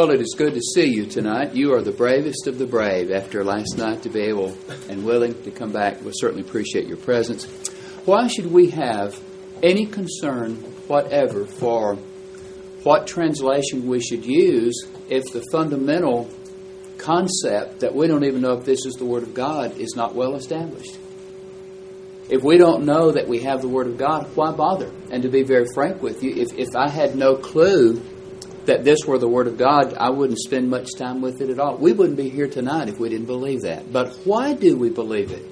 Well, it is good to see you tonight. You are the bravest of the brave after last night to be able and willing to come back. We certainly appreciate your presence. Why should we have any concern whatever for what translation we should use if the fundamental concept that we don't even know if this is the Word of God is not well established? If we don't know that we have the Word of God, why bother? And to be very frank with you, if I had no clue that this were the Word of God, I wouldn't spend much time with it at all. We wouldn't be here tonight if we didn't believe that. But why do we believe it?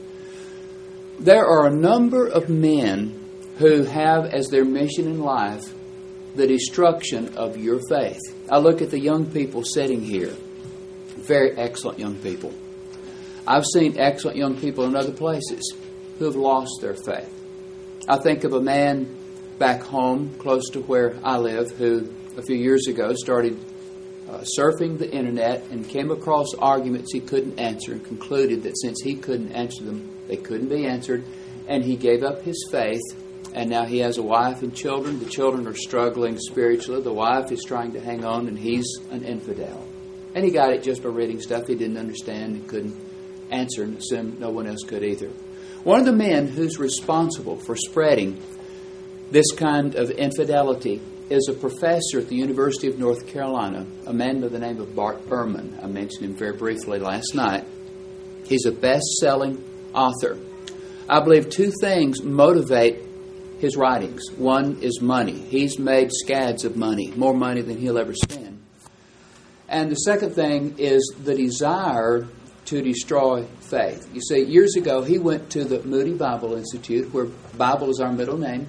There are a number of men who have as their mission in life the destruction of your faith. I look at the young people sitting here. Very excellent young people. I've seen excellent young people in other places who have lost their faith. I think of a man back home close to where I live who a few years ago started surfing the internet and came across arguments he couldn't answer and concluded that since he couldn't answer them, they couldn't be answered, and he gave up his faith, and now he has a wife and children. The children are struggling spiritually. The wife is trying to hang on, and he's an infidel. And he got it just by reading stuff he didn't understand and couldn't answer and assumed no one else could either. One of the men who's responsible for spreading this kind of infidelity is a professor at the University of North Carolina, a man by the name of Bart Ehrman. I mentioned him very briefly last night. He's a best-selling author. I believe two things motivate his writings. One is money. He's made scads of money, more money than he'll ever spend. And the second thing is the desire to destroy faith. You see, years ago, he went to the Moody Bible Institute, where Bible is our middle name.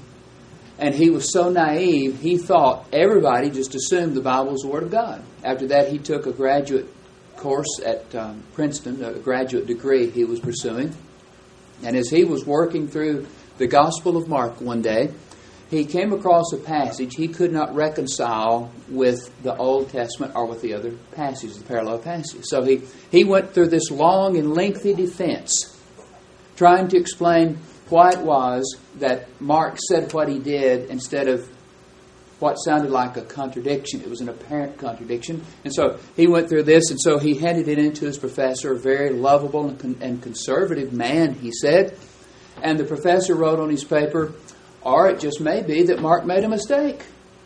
And he was so naive, he thought everybody just assumed the Bible was the Word of God. After that, he took a graduate course at Princeton, a graduate degree he was pursuing. And as he was working through the Gospel of Mark one day, he came across a passage he could not reconcile with the Old Testament or with the other passages, the parallel passages. So he went through this long and lengthy defense, trying to explain why it was that Mark said what he did instead of what sounded like a contradiction. It was an apparent contradiction. And so he went through this, and so he handed it in to his professor, a very lovable and conservative man, he said. And the professor wrote on his paper, or it just may be that Mark made a mistake.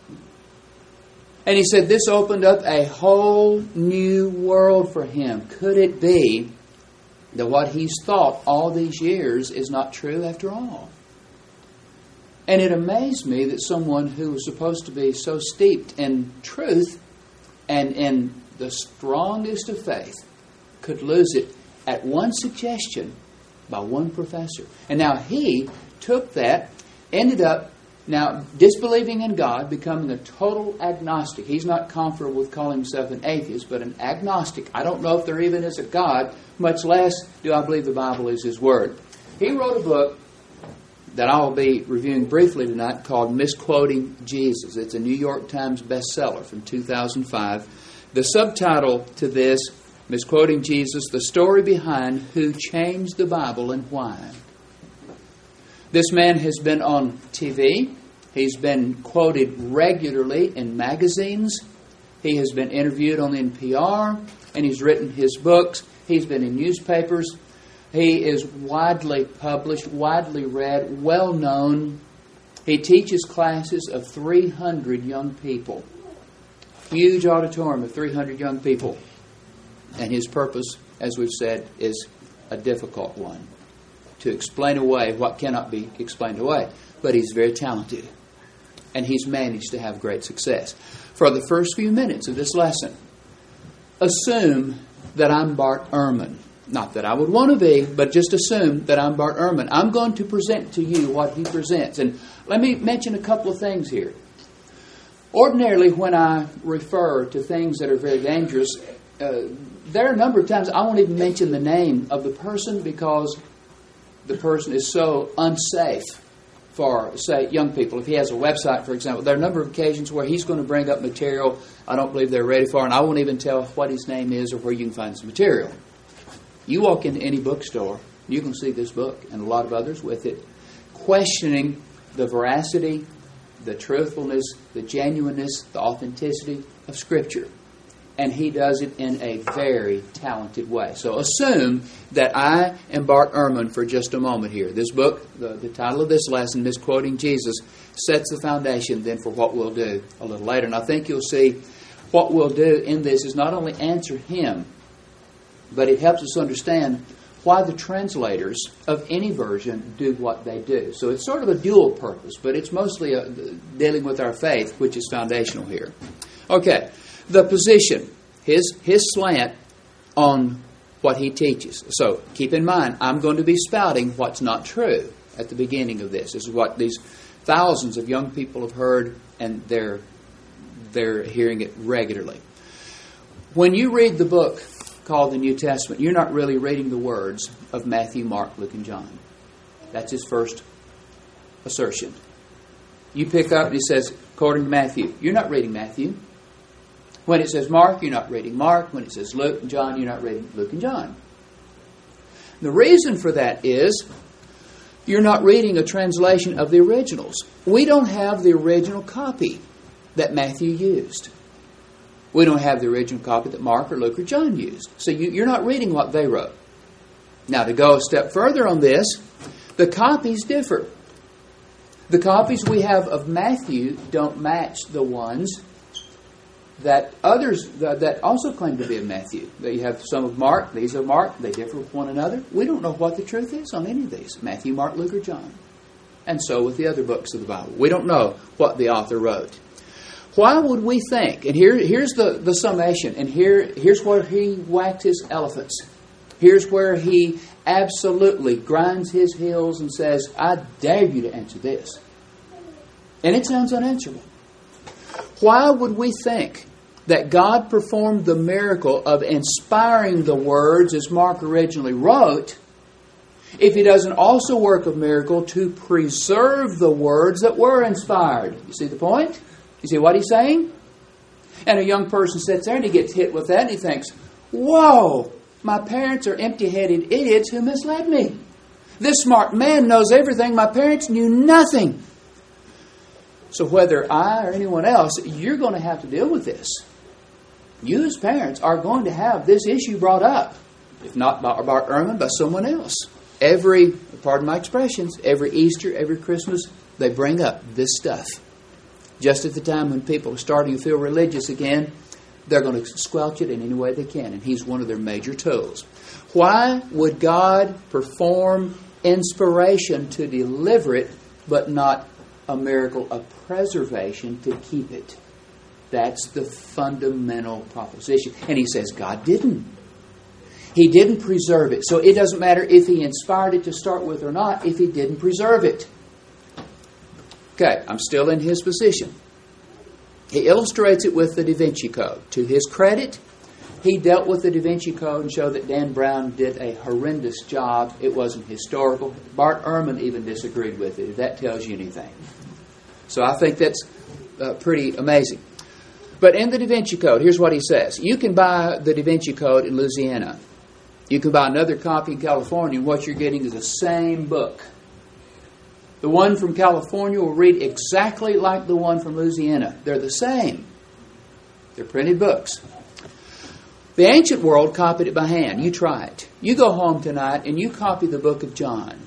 And he said this opened up a whole new world for him. Could it be that what he's thought all these years is not true after all? And it amazed me that someone who was supposed to be so steeped in truth and in the strongest of faith could lose it at one suggestion by one professor. And now he took that, ended up now disbelieving in God, becoming a total agnostic. He's not comfortable with calling himself an atheist, but an agnostic. I don't know if there even is a God, much less do I believe the Bible is His Word. He wrote a book that I will be reviewing briefly tonight called Misquoting Jesus. It's a New York Times bestseller from 2005. The subtitle to this, Misquoting Jesus, the story behind who changed the Bible and why. This man has been on TV. He's been quoted regularly in magazines. He has been interviewed on NPR, and he's written his books. He's been in newspapers. He is widely published, widely read, well known. He teaches classes of 300 young people. Huge auditorium of 300 young people. And his purpose, as we've said, is a difficult one. To explain away what cannot be explained away. But he's very talented. And he's managed to have great success. For the first few minutes of this lesson, assume that I'm Bart Ehrman. Not that I would want to be, but just assume that I'm Bart Ehrman. I'm going to present to you what he presents. And let me mention a couple of things here. Ordinarily, when I refer to things that are very dangerous, there are a number of times I won't even mention the name of the person because the person is so unsafe for, say, young people. If he has a website, for example, there are a number of occasions where he's going to bring up material I don't believe they're ready for, and I won't even tell what his name is or where you can find this material. You walk into any bookstore, you can see this book and a lot of others with it, questioning the veracity, the truthfulness, the genuineness, the authenticity of Scripture. And he does it in a very talented way. So assume that I am Bart Ehrman for just a moment here. This book, the title of this lesson, Misquoting Jesus, sets the foundation then for what we'll do a little later. And I think you'll see what we'll do in this is not only answer him, but it helps us understand why the translators of any version do what they do. So it's sort of a dual purpose, but it's mostly dealing with our faith, which is foundational here. Okay. The position, his slant on what he teaches. So keep in mind, I'm going to be spouting what's not true at the beginning of this. This is what these thousands of young people have heard, and they're hearing it regularly. When you read the book called the New Testament, you're not really reading the words of Matthew, Mark, Luke, and John. That's his first assertion. You pick up and he says, according to Matthew, you're not reading Matthew. When it says Mark, you're not reading Mark. When it says Luke and John, you're not reading Luke and John. The reason for that is you're not reading a translation of the originals. We don't have the original copy that Matthew used. We don't have the original copy that Mark or Luke or John used. So you're not reading what they wrote. Now, to go a step further on this, the copies differ. The copies we have of Matthew don't match the ones that others that also claim to be of Matthew. You have some of Mark, these are Mark, they differ with one another. We don't know what the truth is on any of these, Matthew, Mark, Luke, or John. And so with the other books of the Bible. We don't know what the author wrote. Why would we think, and here's the summation, and here's where he whacked his elephants. Here's where he absolutely grinds his heels and says, I dare you to answer this. And it sounds unanswerable. Why would we think that God performed the miracle of inspiring the words as Mark originally wrote if he doesn't also work a miracle to preserve the words that were inspired? You see the point? You see what he's saying? And a young person sits there and he gets hit with that and he thinks, whoa, my parents are empty-headed idiots who misled me. This smart man knows everything. My parents knew nothing. So whether I or anyone else, you're going to have to deal with this. You as parents are going to have this issue brought up. If not by Bart Ehrman, by someone else. Pardon my expressions, every Easter, every Christmas, they bring up this stuff. Just at the time when people are starting to feel religious again, they're going to squelch it in any way they can. And he's one of their major tools. Why would God perform inspiration to deliver it, but not a miracle of preservation to keep it? That's the fundamental proposition. And he says God didn't. He didn't preserve it. So it doesn't matter if he inspired it to start with or not, if he didn't preserve it. Okay, I'm still in his position. He illustrates it with the Da Vinci Code. To his credit, he dealt with the Da Vinci Code and showed that Dan Brown did a horrendous job. It wasn't historical. Bart Ehrman even disagreed with it, if that tells you anything. So I think that's pretty amazing. But in the Da Vinci Code, here's what he says. You can buy the Da Vinci Code in Louisiana. You can buy another copy in California, and what you're getting is the same book. The one from California will read exactly like the one from Louisiana. They're the same. They're printed books. The ancient world copied it by hand. You try it. You go home tonight and you copy the book of John.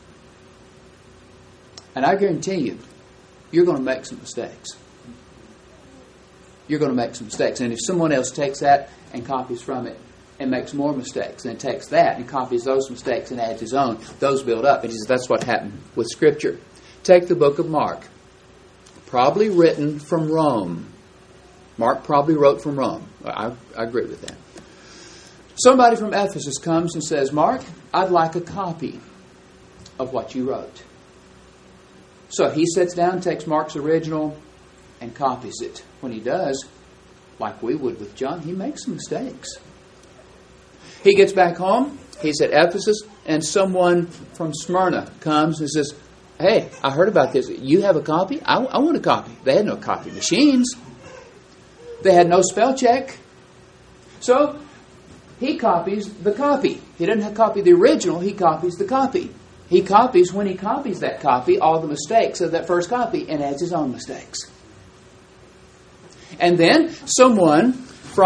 And I guarantee you, you're going to make some mistakes. You're going to make some mistakes. And if someone else takes that and copies from it and makes more mistakes, and takes that and copies those mistakes and adds his own, those build up. And he says that's what happened with Scripture. Take the book of Mark. Probably written from Rome. Mark probably wrote from Rome. I agree with that. Somebody from Ephesus comes and says, Mark, I'd like a copy of what you wrote. So he sits down, takes Mark's original, and copies it. When he does, like we would with John, he makes some mistakes. He gets back home, he's at Ephesus, and someone from Smyrna comes and says, hey, I heard about this. You have a copy? I want a copy. They had no copy machines. They had no spell check. So he copies the copy. He doesn't copy the original, he copies the copy. He copies, when he copies that copy, all the mistakes of that first copy and adds his own mistakes. And then someone from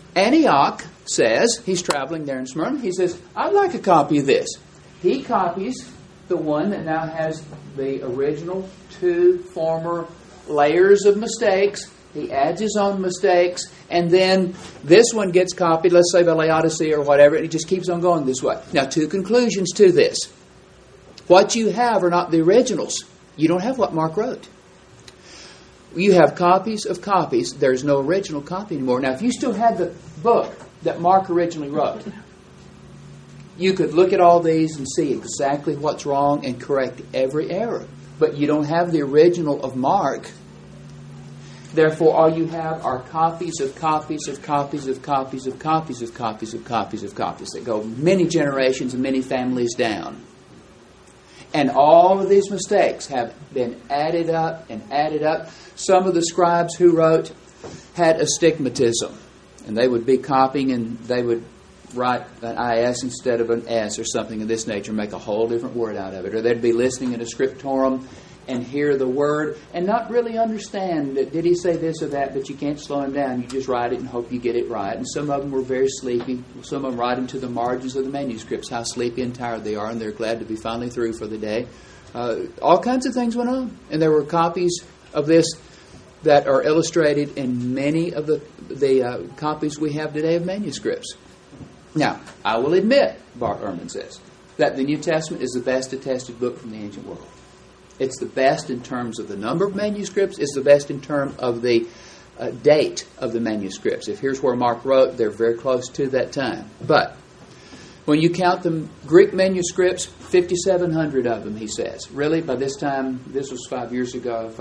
Antioch says, he's traveling there in Smyrna, he says, I'd like a copy of this. He copies the one that now has the original 2 former layers of mistakes. He adds his own mistakes, and then this one gets copied, let's say by Laodicea or whatever, and it just keeps on going this way. Now, 2 conclusions to this. What you have are not the originals. You don't have what Mark wrote. You have copies of copies. There's no original copy anymore. Now, if you still had the book that Mark originally wrote, you could look at all these and see exactly what's wrong and correct every error. But you don't have the original of Mark. Therefore, all you have are copies of copies of copies of copies of copies of copies of copies of copies that go many generations and many families down. And all of these mistakes have been added up and added up. Some of the scribes who wrote had astigmatism. And they would be copying and they would write an IS instead of an S or something of this nature, make a whole different word out of it. Or they'd be listening in a scriptorum and hear the word and not really understand that, did he say this or that, but you can't slow him down. You just write it and hope you get it right. And some of them were very sleepy. Some of them write into the margins of the manuscripts how sleepy and tired they are, and they're glad to be finally through for the day. All kinds of things went on. And there were copies of this that are illustrated in many of the copies we have today of manuscripts. Now, I will admit, Bart Ehrman says, that the New Testament is the best attested book from the ancient world. It's the best in terms of the number of manuscripts. It's the best in terms of the date of the manuscripts. If here's where Mark wrote, they're very close to that time. But when you count the Greek manuscripts, 5,700 of them, he says. Really, by this time, this was 7 years ago,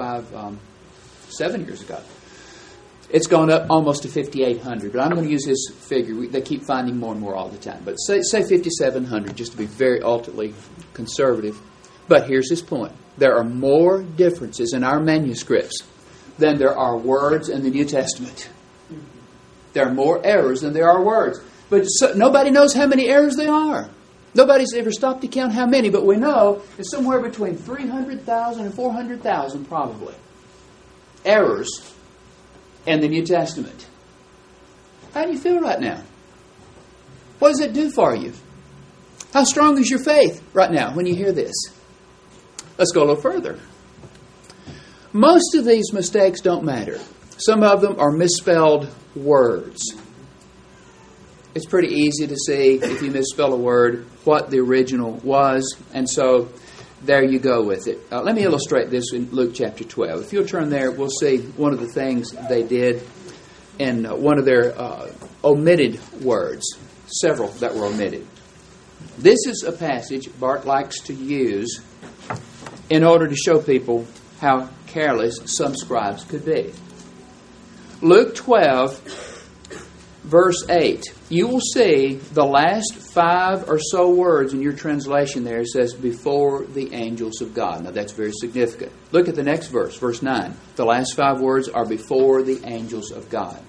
it's gone up almost to 5,800. But I'm going to use his figure. They keep finding more and more all the time. But say 5,700, just to be very ultimately conservative. But here's his point. There are more differences in our manuscripts than there are words in the New Testament. There are more errors than there are words. But nobody knows how many errors there are. Nobody's ever stopped to count how many, but we know it's somewhere between 300,000 and 400,000 probably errors in the New Testament. How do you feel right now? What does it do for you? How strong is your faith right now when you hear this? Let's go a little further. Most of these mistakes don't matter. Some of them are misspelled words. It's pretty easy to see, if you misspell a word, what the original was. And so there you go with it. Let me illustrate this in Luke chapter 12. If you'll turn there, we'll see one of the things they did in one of their omitted words. Several that were omitted. This is a passage Bart likes to use in order to show people how careless some scribes could be. Luke 12, verse 8. You will see the last 5 or so words in your translation there. It says, before the angels of God. Now that's very significant. Look at the next verse, verse 9. The last 5 words are before the angels of God.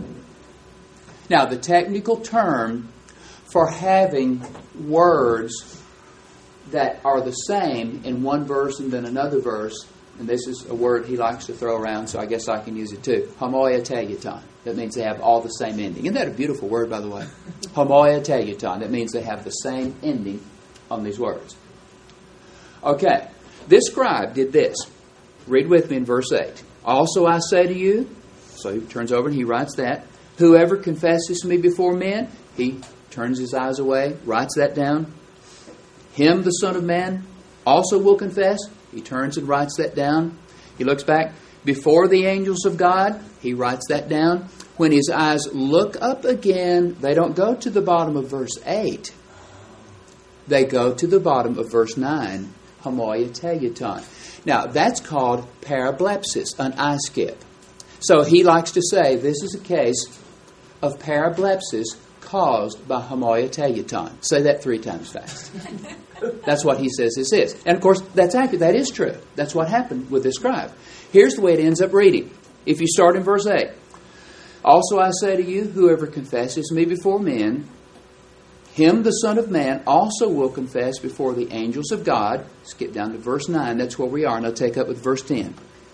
Now the technical term for having words that are the same in one verse and then another verse, and this is a word he likes to throw around, so I guess I can use it too. Homoioteliaton. That means they have all the same ending. Isn't that a beautiful word, by the way? Homoioteliaton. That means they have the same ending on these words. Okay. This scribe did this. Read with me in verse 8. Also I say to you, so he turns over and he writes that, whoever confesses me before men, he turns his eyes away, writes that down. Him, the Son of Man, also will confess. He turns and writes that down. He looks back. Before the angels of God, he writes that down. When his eyes look up again, they don't go to the bottom of verse 8. They go to the bottom of verse 9. Homoioteliaton. Now, that's called parablepsis, an eye skip. So he likes to say this is a case of parablepsis caused by homoioteliaton. Say that 3 times fast. That's what he says this is. And of course, that's accurate. That is true. That's what happened with this scribe. Here's the way it ends up reading. If you start in verse 8. Also I say to you, whoever confesses me before men, him the Son of Man also will confess before the angels of God. Skip down to verse 9. That's where we are. And I'll take up with verse 10.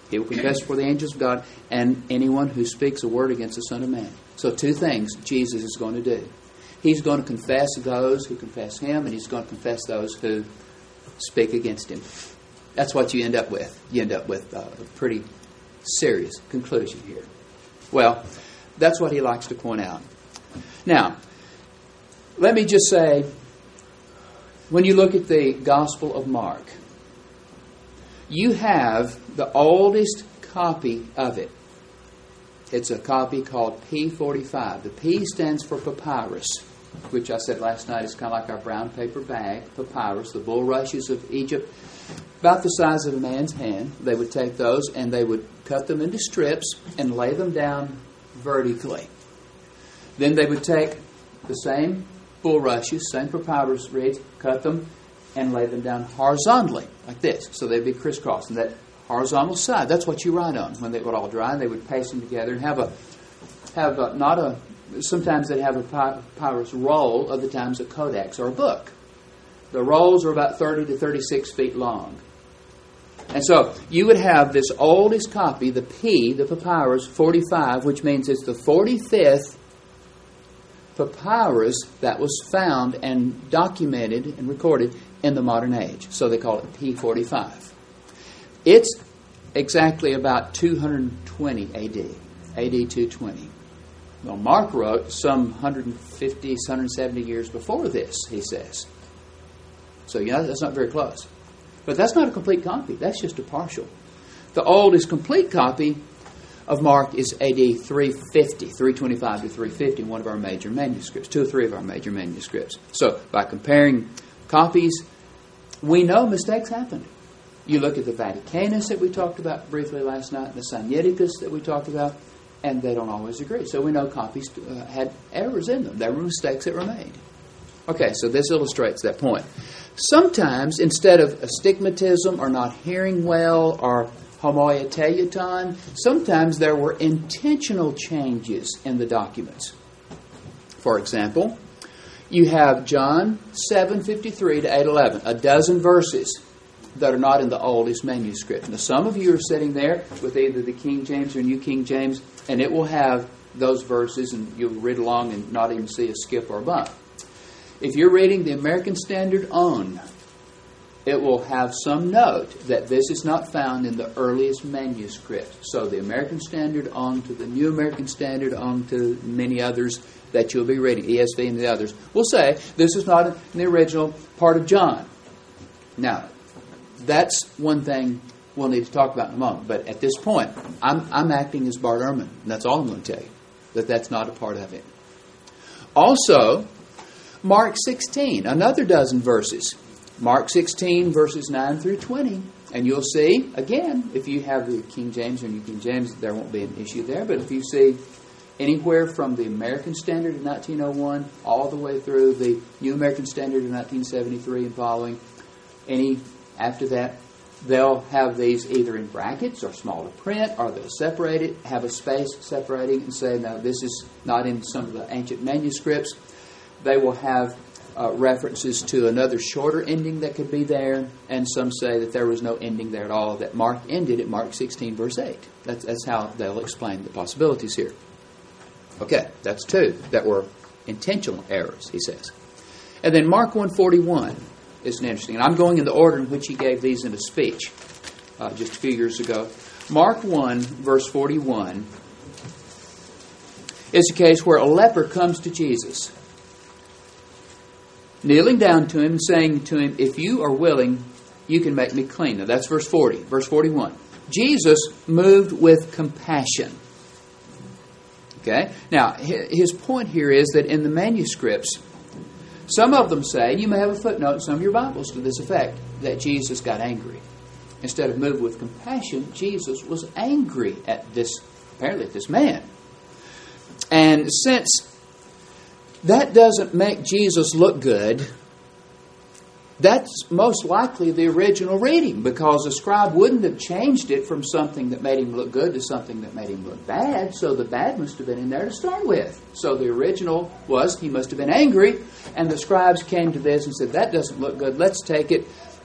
He will confess before the angels of God and anyone who speaks a word against the Son of Man. So two things Jesus is going to do. He's going to confess those who confess Him, and He's going to confess those who speak against Him. That's what you end up with. You end up with a pretty serious conclusion here. Well, that's what he likes to point out. Now, let me just say, when you look at the Gospel of Mark, you have the oldest copy of it. It's a copy called P45. The P stands for papyrus, which I said last night is kind of like our brown paper bag, papyrus, the bulrushes of Egypt, about the size of a man's hand. They would take those and they would cut them into strips and lay them down vertically. Then they would take the same bulrushes, same papyrus reeds, cut them and lay them down horizontally, like this. So they'd be crisscrossed. And that horizontal side, that's what you write on. When they would all dry, they would paste them together and sometimes they'd have a papyrus roll, other times a codex or a book. The rolls are about 30 to 36 feet long. And so you would have this oldest copy, the P, the papyrus 45, which means it's the 45th papyrus that was found and documented and recorded in the modern age. So they call it P45. It's exactly about 220 AD, AD 220. Well, Mark wrote some 150, 170 years before this, he says. So, that's not very close. But that's not a complete copy. That's just a partial. The oldest complete copy of Mark is AD 350, 325 to 350, one of our major manuscripts, 2 or 3 of our major manuscripts. So, by comparing copies, we know mistakes happened. You look at the Vaticanus that we talked about briefly last night, the Sinaiticus that we talked about, and they don't always agree. So we know copies had errors in them. There were mistakes that were made. Okay, so this illustrates that point. Sometimes, instead of astigmatism or not hearing well or homoioteuton, sometimes there were intentional changes in the documents. For example, you have John 7:53 to 8:11, a dozen verses that are not in the oldest manuscript. Now, some of you are sitting there with either the King James or New King James, and it will have those verses, and you'll read along and not even see a skip or a bump. If you're reading the American Standard on, it will have some note that this is not found in the earliest manuscript. So the American Standard on to the New American Standard on to many others that you'll be reading, ESV and the others, will say this is not in the original part of John. Now, that's one thing we'll need to talk about in a moment. But at this point, I'm acting as Bart Ehrman, and that's all I'm going to tell you, that that's not a part of it. Also, Mark 16, another dozen verses. Mark 16, verses 9 through 20. And you'll see, again, if you have the King James or New King James, there won't be an issue there. But if you see anywhere from the American Standard of 1901 all the way through the New American Standard of 1973 and following, any after that, they'll have these either in brackets or smaller print, or they'll separate it, have a space separating and say, no, this is not in some of the ancient manuscripts. They will have references to another shorter ending that could be there, and some say that there was no ending there at all, that Mark ended at Mark 16, verse 8. That's how they'll explain the possibilities here. Okay, that's 2 that were intentional errors, he says. And then Mark 1:41 is interesting, and I'm going in the order in which he gave these in a speech just a few years ago. Mark 1, verse 41 is a case where a leper comes to Jesus, kneeling down to him and saying to him, if you are willing, you can make me clean. Now that's verse 40. Verse 41. Jesus moved with compassion. Okay? Now, his point here is that in the manuscripts, some of them say, you may have a footnote in some of your Bibles to this effect, that Jesus got angry. Instead of moved with compassion, Jesus was angry at this man. And since that doesn't make Jesus look good, that's most likely the original reading, because the scribe wouldn't have changed it from something that made him look good to something that made him look bad, so the bad must have been in there to start with. So the original was, he must have been angry, and the scribes came to this and said, that doesn't look good, let's take it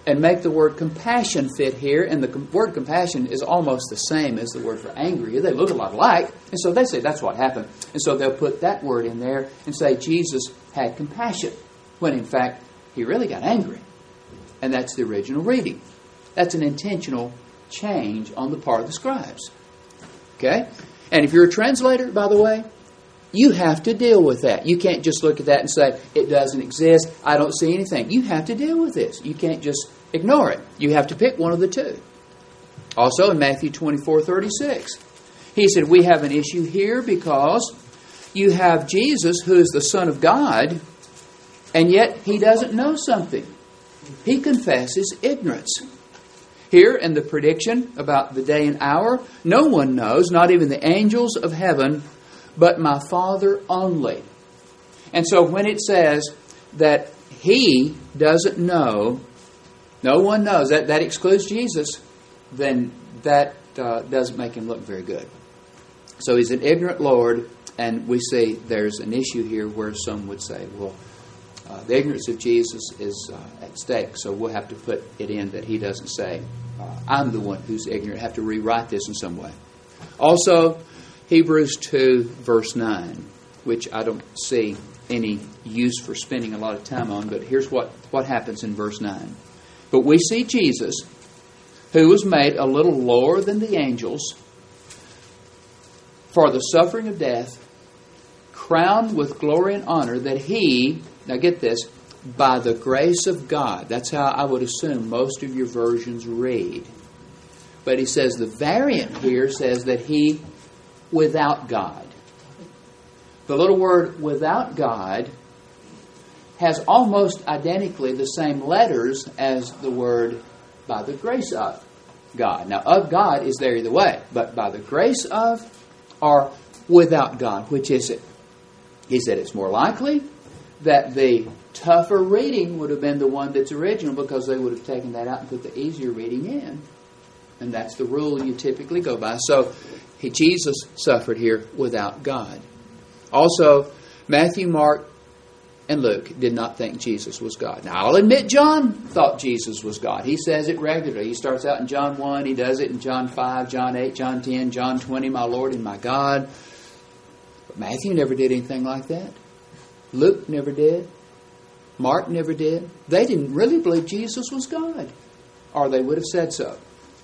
and make the word compassion fit here. And the word compassion is almost the same as the word for angry. They look a lot alike. And so they say that's what happened. And so they'll put that word in there and say Jesus had compassion, when in fact he really got angry. And that's the original reading. That's an intentional change on the part of the scribes. Okay? And if you're a translator, by the way, you have to deal with that. You can't just look at that and say, it doesn't exist, I don't see anything. You have to deal with this. You can't just ignore it. You have to pick one of the two. Also in Matthew 24:36, he said, we have an issue here because you have Jesus, who is the Son of God, and yet he doesn't know something. He confesses ignorance. Here in the prediction about the day and hour, no one knows, not even the angels of heaven, but my Father only. And so when it says that he doesn't know, no one knows, that excludes Jesus, then that doesn't make him look very good. So he's an ignorant Lord, and we see there's an issue here where some would say, well, the ignorance of Jesus is at stake, so we'll have to put it in that he doesn't say, I'm the one who's ignorant. I have to rewrite this in some way. Also, Hebrews 2, verse 9, which I don't see any use for spending a lot of time on, but here's what happens in verse 9. But we see Jesus, who was made a little lower than the angels for the suffering of death, crowned with glory and honor, that he, now get this, by the grace of God. That's how I would assume most of your versions read. But he says the variant here says that he without God. The little word without God has almost identically the same letters as the word by the grace of God. Now, of God is there either way, but by the grace of or without God, which is it? He said it's more likely that the tougher reading would have been the one that's original, because they would have taken that out and put the easier reading in. And that's the rule you typically go by. So Jesus suffered here without God. Also, Matthew, Mark, and Luke did not think Jesus was God. Now, I'll admit John thought Jesus was God. He says it regularly. He starts out in John 1. He does it in John 5, John 8, John 10, John 20, my Lord and my God. But Matthew never did anything like that. Luke never did. Mark never did. They didn't really believe Jesus was God, or they would have said so.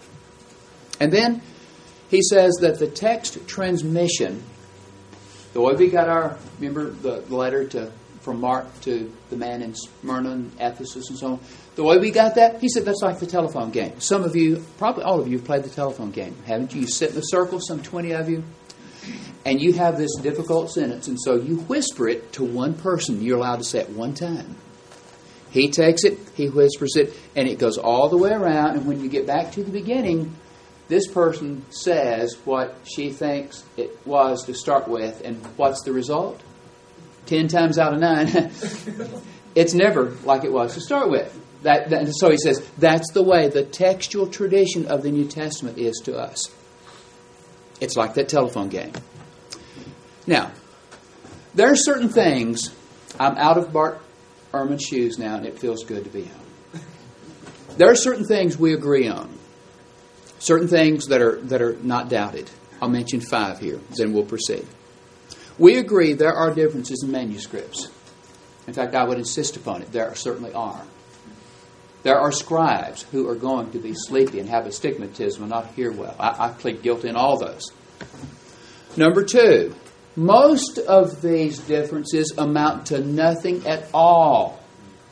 And then he says that the text transmission, the way we got our, remember the letter from Mark to the man in Smyrna and Ephesus and so on, the way we got that, he said that's like the telephone game. Some of you, probably all of you, have played the telephone game, haven't you? You sit in a circle, some 20 of you, and you have this difficult sentence, and so you whisper it to one person. You're allowed to say it one time. He takes it, he whispers it, and it goes all the way around, and when you get back to the beginning, this person says what she thinks it was to start with, and what's the result? 10 times out of 9, it's never like it was to start with. So he says, that's the way the textual tradition of the New Testament is to us. It's like that telephone game. Now, there are certain things, I'm out of Bart Ehrman's shoes now, and it feels good to be out. There are certain things we agree on. Certain things that are not doubted. I'll mention 5 here, then we'll proceed. We agree there are differences in manuscripts. In fact, I would insist upon it. There certainly are. There are scribes who are going to be sleepy and have astigmatism and not hear well. I plead guilty in all those. Number 2, most of these differences amount to nothing at all.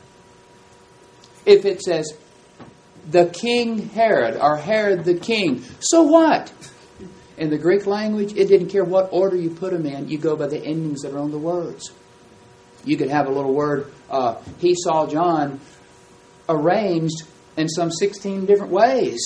If it says, the king Herod, or Herod the king, so what? In the Greek language, it didn't care what order you put them in. You go by the endings that are on the words. You could have a little word, he saw John, arranged in some 16 different ways.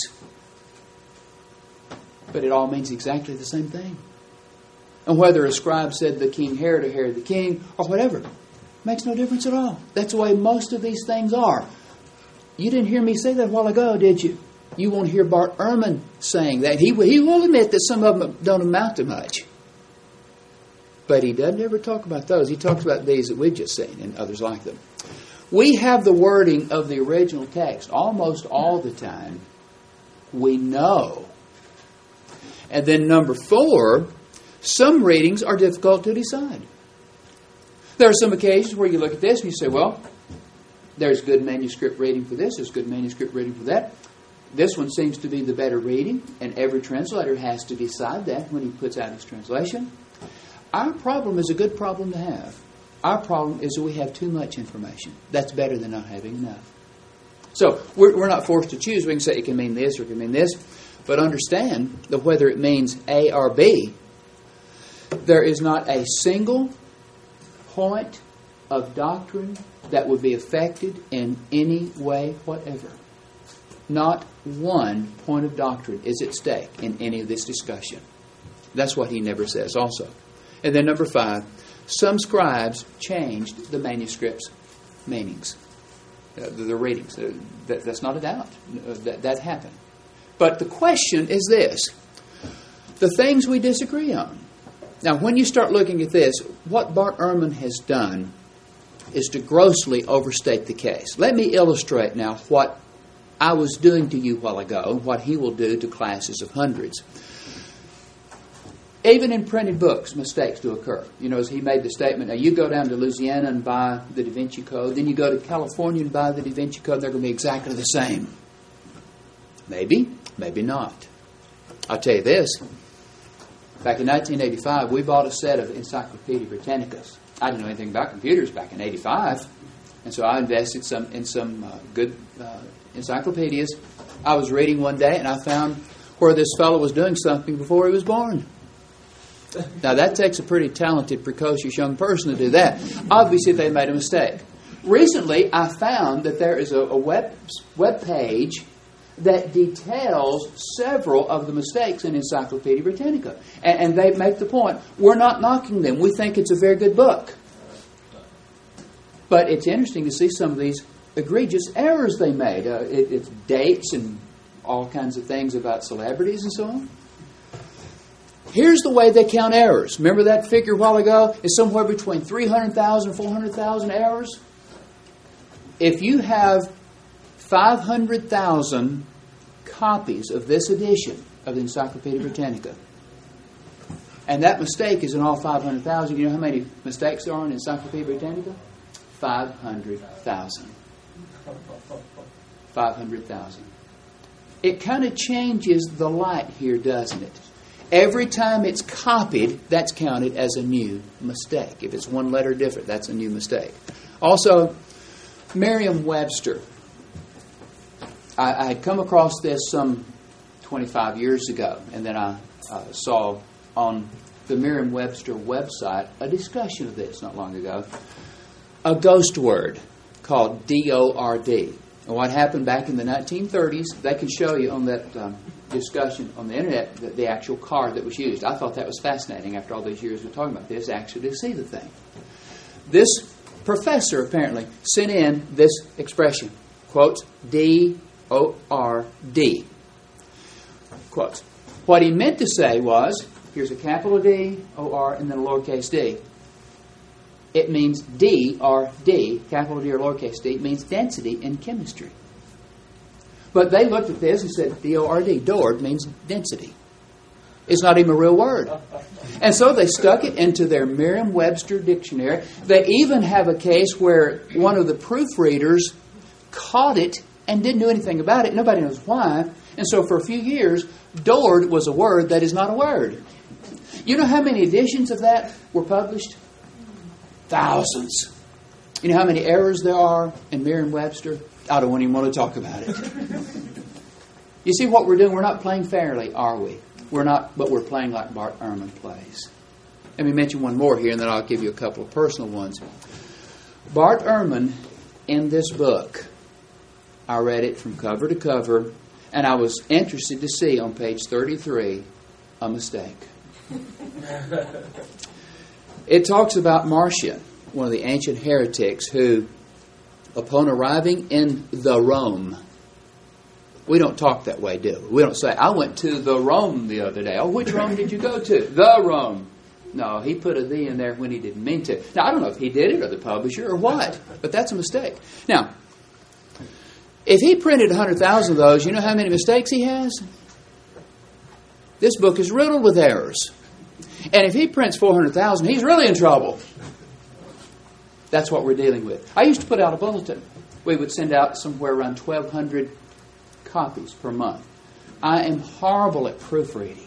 But it all means exactly the same thing. And whether a scribe said the king Herod or Herod the king, or whatever, makes no difference at all. That's the way most of these things are. You didn't hear me say that a while ago, did you? You won't hear Bart Ehrman saying that. He will admit that some of them don't amount to much. But he doesn't ever talk about those. He talks about these that we've just seen and others like them. we have the wording of the original text almost all the time. We know. And then number 4, some readings are difficult to decide. There are some occasions where you look at this and you say, well, there's good manuscript reading for this, there's good manuscript reading for that. This one seems to be the better reading, and every translator has to decide that when he puts out his translation. Our problem is a good problem to have. Our problem is that we have too much information. That's better than not having enough. So we're not forced to choose. We can say it can mean this or it can mean this. But understand that whether it means A or B, there is not a single point of doctrine that would be affected in any way whatever. Not one point of doctrine is at stake in any of this discussion. That's what he never says also. And then number 5, some scribes changed the manuscript's meanings, the readings. That's not a doubt. That happened. But the question is this: the things we disagree on. Now, when you start looking at this, what Bart Ehrman has done is to grossly overstate the case. Let me illustrate now what I was doing to you a while ago and what he will do to classes of hundreds. Even in printed books, mistakes do occur. You know, as he made the statement, now you go down to Louisiana and buy the Da Vinci Code, then you go to California and buy the Da Vinci Code, they're going to be exactly the same. Maybe, maybe not. I'll tell you this. Back in 1985, we bought a set of Encyclopedia Britannicas. I didn't know anything about computers back in 85, and so I invested in some good encyclopedias. I was reading one day, and I found where this fellow was doing something before he was born. Now, that takes a pretty talented, precocious young person to do that. Obviously, they made a mistake. Recently, I found that there is a web page that details several of the mistakes in Encyclopedia Britannica. And they make the point, we're not knocking them. We think it's a very good book. But it's interesting to see some of these egregious errors they made. It's dates and all kinds of things about celebrities and so on. Here's the way they count errors. Remember that figure a while ago? It's somewhere between 300,000 and 400,000 errors. If you have 500,000 copies of this edition of the Encyclopedia Britannica, and that mistake is in all 500,000, you know how many mistakes there are in Encyclopedia Britannica? 500,000. 500,000. It kind of changes the light here, doesn't it? Every time it's copied, that's counted as a new mistake. If it's one letter different, that's a new mistake. Also, Merriam-Webster. I had come across this some 25 years ago, and then I saw on the Merriam-Webster website a discussion of this not long ago. A ghost word called D-O-R-D. And what happened back in the 1930s, they can show you on that discussion on the internet the actual card that was used. I thought that was fascinating after all these years of talking about this, actually to see the thing. This professor apparently sent in this expression, quotes, D-O-R-D. Quotes. What he meant to say was, here's a capital D, O-R, and then a lowercase d. It means D or D, capital D or lowercase d, means density in chemistry. But they looked at this and said, D-O-R-D, Dord means density. It's not even a real word. And so they stuck it into their Merriam-Webster dictionary. They even have a case where one of the proofreaders caught it and didn't do anything about it. Nobody knows why. And so for a few years, Dord was a word that is not a word. You know how many editions of that were published? Thousands. You know how many errors there are in Merriam-Webster? I don't even want to talk about it. You see what we're doing? We're not playing fairly, are we? We're not, but we're playing like Bart Ehrman plays. Let me mention one more here, and then I'll give you a couple of personal ones. Bart Ehrman, in this book, I read it from cover to cover, and I was interested to see on page 33 a mistake. It talks about Marcion, one of the ancient heretics who, upon arriving in the Rome, we don't talk that way, do we? We don't say, I went to the Rome the other day. Oh, which Rome did you go to? The Rome. No, he put a "the" in there when he didn't mean to. Now, I don't know if he did it or the publisher or what, but that's a mistake. Now, if he printed 100,000 of those, you know how many mistakes he has? This book is riddled with errors. And if he prints 400,000, he's really in trouble. That's what we're dealing with. I used to put out a bulletin. We would send out somewhere around 1,200 copies per month. I am horrible at proofreading.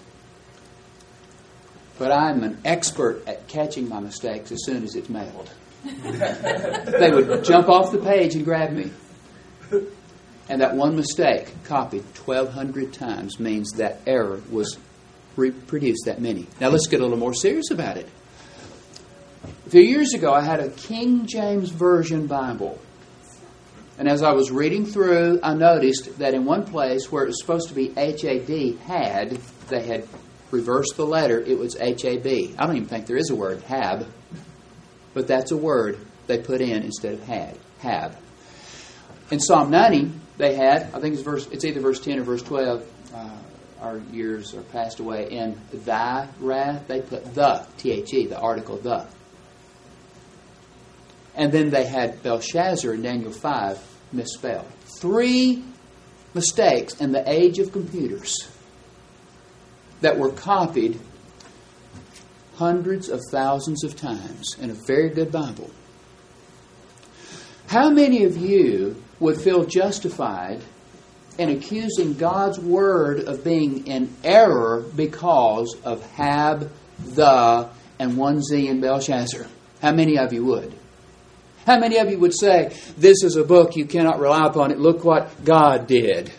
But I'm an expert at catching my mistakes as soon as it's mailed. They would jump off the page and grab me. And that one mistake, copied 1,200 times, means that error was reproduced that many. Now let's get a little more serious about it. A few years ago, I had a King James Version Bible. And as I was reading through, I noticed that in one place where it was supposed to be H-A-D, had, they had reversed the letter, it was H-A-B. I don't even think there is a word, have. But that's a word they put in instead of had, have. In Psalm 90, they had, I think it's either verse 10 or verse 12, our years are passed away. In thy wrath, they put the, T-H-E, the article the. And then they had Belshazzar in Daniel 5 misspelled. 3 mistakes in the age of computers that were copied hundreds of thousands of times in a very good Bible. How many of you would feel justified in accusing God's Word of being in error because of Hab, the, and one Z in Belshazzar? How many of you would? How many of you would say, this is a book you cannot rely upon it, look what God did?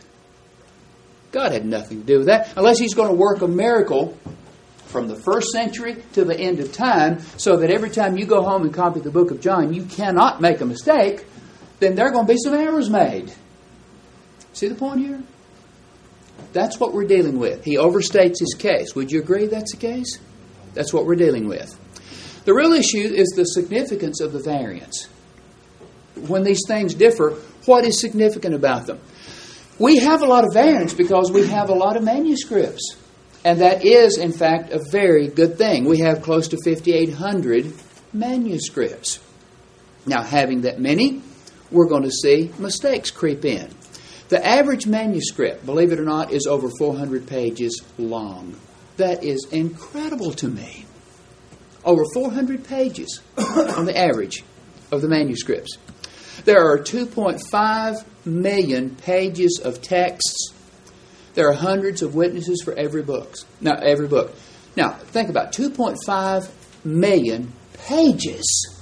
God had nothing to do with that, unless He's going to work a miracle from the first century to the end of time, so that every time you go home and copy the book of John, you cannot make a mistake, then there are going to be some errors made. See the point here? That's what we're dealing with. He overstates his case. Would you agree that's the case? That's what we're dealing with. The real issue is the significance of the variants. When these things differ, what is significant about them? We have a lot of variants because we have a lot of manuscripts. And that is, in fact, a very good thing. We have close to 5,800 manuscripts. Now, having that many, we're going to see mistakes creep in. The average manuscript, believe it or not, is over 400 pages long. That is incredible to me. Over 400 pages on the average of the manuscripts. There are 2.5 million pages of texts. There are hundreds of witnesses for every book. Now, think about 2.5 million pages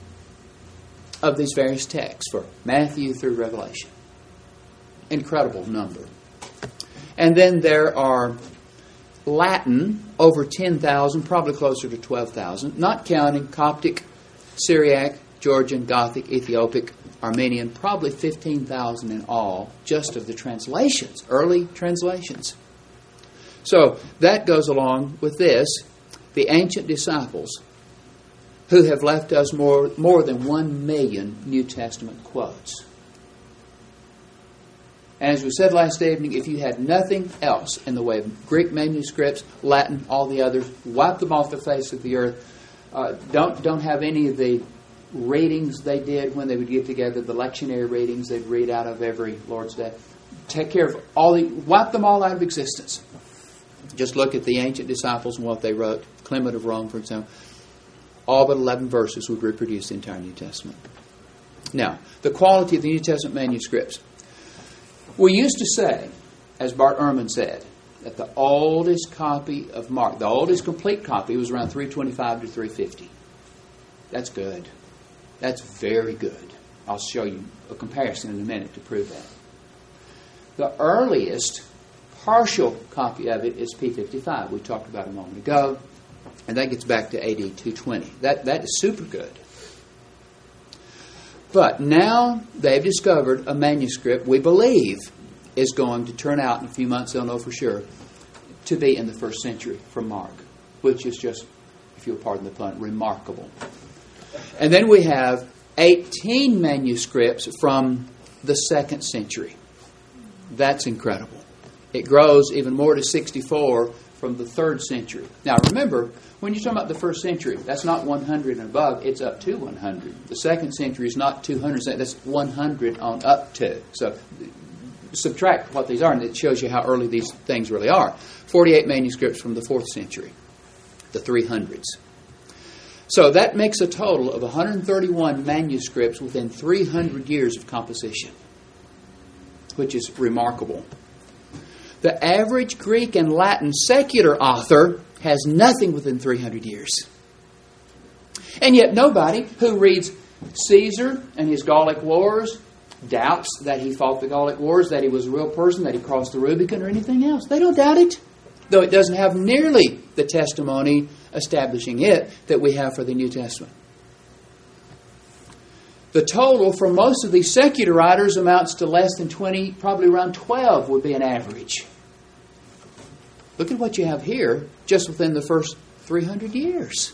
of these various texts for Matthew through Revelation. Incredible number. And then there are Latin, over 10,000, probably closer to 12,000, not counting Coptic, Syriac, Georgian, Gothic, Ethiopic, Armenian, probably 15,000 in all, just of the translations, early translations. So that goes along with this, the ancient disciples who have left us more than 1 million New Testament quotes. And as we said last evening, if you had nothing else in the way of Greek manuscripts, Latin, all the others, wipe them off the face of the earth. Don't have any of the readings they did when they would get together, the lectionary readings they'd read out of every Lord's Day. Take care of wipe them all out of existence. Just look at the ancient disciples and what they wrote. Clement of Rome, for example. All but 11 verses would reproduce the entire New Testament. Now, the quality of the New Testament manuscripts. We used to say, as Bart Ehrman said, that the oldest copy of Mark, the oldest complete copy, was around 325 to 350. That's good. That's very good. I'll show you a comparison in a minute to prove that. The earliest partial copy of it is P55. We talked about it a moment ago. And that gets back to AD 220. That is super good. But now they've discovered a manuscript we believe is going to turn out in a few months, they'll know for sure, to be in the first century from Mark, which is just, if you'll pardon the pun, remarkable. And then we have 18 manuscripts from the second century. That's incredible. It grows even more to 64 from the 3rd century. Now remember, when you're talking about the 1st century, that's not 100 and above, it's up to 100. The 2nd century is not 200, that's 100 on up to. So subtract what these are, and it shows you how early these things really are. 48 manuscripts from the 4th century, the 300s. So that makes a total of 131 manuscripts within 300 years of composition, which is remarkable. The average Greek and Latin secular author has nothing within 300 years. And yet nobody who reads Caesar and his Gallic Wars doubts that he fought the Gallic Wars, that he was a real person, that he crossed the Rubicon or anything else. They don't doubt it, though it doesn't have nearly the testimony establishing it that we have for the New Testament. The total for most of these secular writers amounts to less than 20, probably around 12 would be an average. Look at what you have here just within the first 300 years.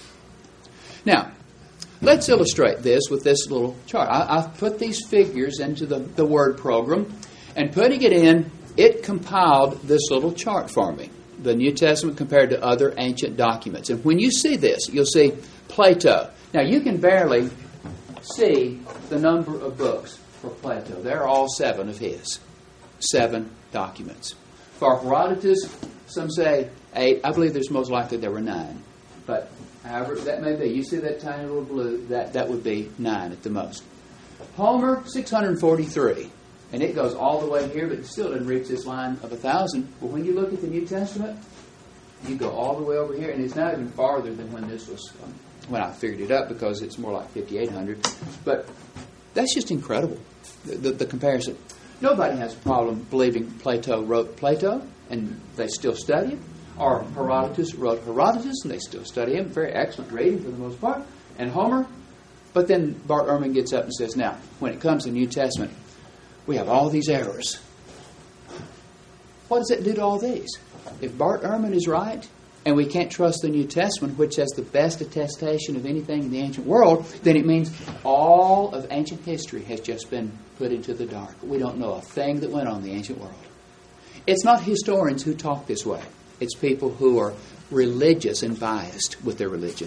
Now, let's illustrate this with this little chart. I've put these figures into the Word program, and putting it in, it compiled this little chart for me. The New Testament compared to other ancient documents. And when you see this, you'll see Plato. Now, you can barely see the number of books for Plato. There are all 7 of his. 7 documents. For Herodotus, some say 8. I believe there's most likely there were 9. But however that may be, you see that tiny little blue, that would be 9 at the most. Homer, 643. And it goes all the way here, but it still doesn't reach this line of 1,000. But when you look at the New Testament, you go all the way over here, and it's not even farther than when this was, when I figured it up, because it's more like 5,800. But that's just incredible, the comparison. Nobody has a problem believing Plato wrote Plato, and they still study it. Or Herodotus wrote Herodotus, and they still study him. Very excellent reading for the most part. And Homer. But then Bart Ehrman gets up and says, now, when it comes to the New Testament, we have all these errors. What does it do to all these? If Bart Ehrman is right, and we can't trust the New Testament, which has the best attestation of anything in the ancient world, then it means all of ancient history has just been put into the dark. We don't know a thing that went on in the ancient world. It's not historians who talk this way. It's people who are religious and biased with their religion.